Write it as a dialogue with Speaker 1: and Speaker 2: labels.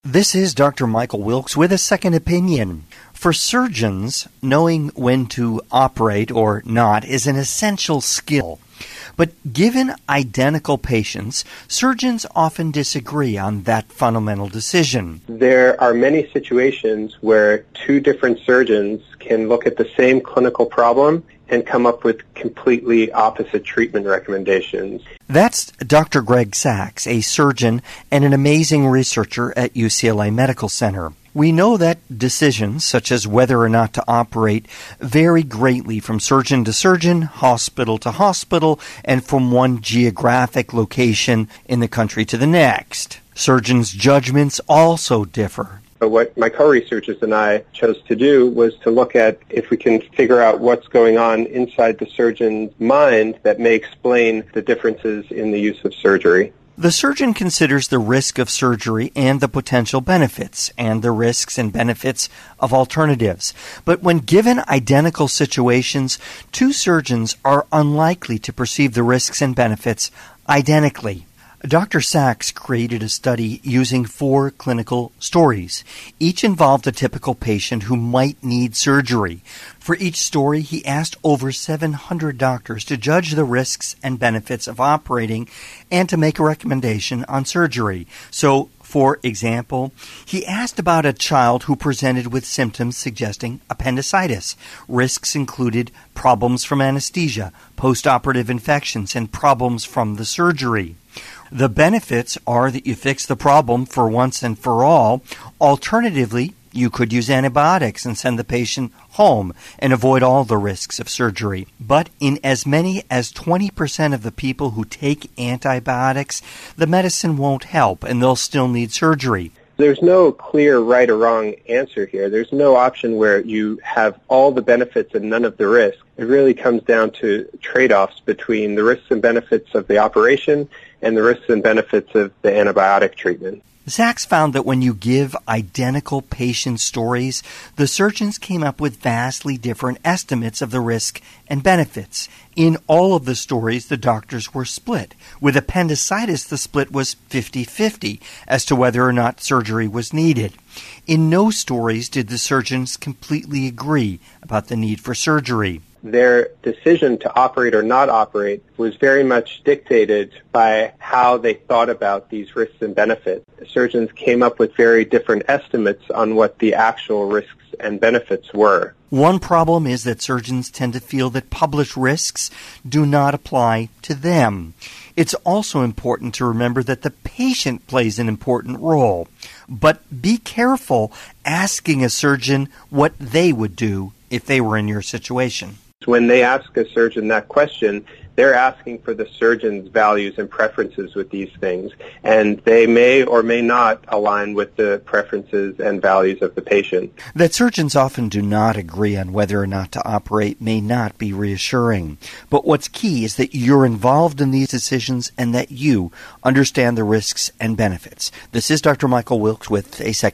Speaker 1: This is Dr. Michael Wilkes with a second opinion. For surgeons, knowing when to operate or not is an essential skill. But given identical patients, surgeons often disagree on that fundamental decision.
Speaker 2: There are many situations where two different surgeons can look at the same clinical problem and come up with completely opposite treatment recommendations.
Speaker 1: That's Dr. Greg Sachs, a surgeon and an amazing researcher at UCLA Medical Center. We know that decisions, such as whether or not to operate, vary greatly from surgeon to surgeon, hospital to hospital, and from one geographic location in the country to the next. Surgeons' judgments also differ.
Speaker 2: But what my co-researchers and I chose to do was to look at if we can figure out what's going on inside the surgeon's mind that may explain the differences in the use of surgery.
Speaker 1: The surgeon considers the risk of surgery and the potential benefits, and the risks and benefits of alternatives. But when given identical situations, two surgeons are unlikely to perceive the risks and benefits identically. Dr. Sachs created a study using 4 clinical stories. Each involved a typical patient who might need surgery. For each story, he asked over 700 doctors to judge the risks and benefits of operating and to make a recommendation on surgery. So, for example, he asked about a child who presented with symptoms suggesting appendicitis. Risks included problems from anesthesia, postoperative infections, and problems from the surgery. The benefits are that you fix the problem for once and for all. Alternatively, you could use antibiotics and send the patient home and avoid all the risks of surgery. But in as many as 20% of the people who take antibiotics, the medicine won't help and they'll still need surgery.
Speaker 2: There's no clear right or wrong answer here. There's no option where you have all the benefits and none of the risks. It really comes down to trade-offs between the risks and benefits of the operation and the risks and benefits of the antibiotic treatment.
Speaker 1: Sachs found that when you give identical patient stories, the surgeons came up with vastly different estimates of the risk and benefits. In all of the stories, the doctors were split. With appendicitis, the split was 50-50 as to whether or not surgery was needed. In no stories did the surgeons completely agree about the need for surgery.
Speaker 2: Their decision to operate or not operate was very much dictated by how they thought about these risks and benefits. The surgeons came up with very different estimates on what the actual risks and benefits were.
Speaker 1: One problem is that surgeons tend to feel that published risks do not apply to them. It's also important to remember that the patient plays an important role. But be careful asking a surgeon what they would do if they were in your situation.
Speaker 2: When they ask a surgeon that question, they're asking for the surgeon's values and preferences with these things, and they may or may not align with the preferences and values of the patient.
Speaker 1: That surgeons often do not agree on whether or not to operate may not be reassuring. But what's key is that you're involved in these decisions and that you understand the risks and benefits. This is Dr. Michael Wilkes with a second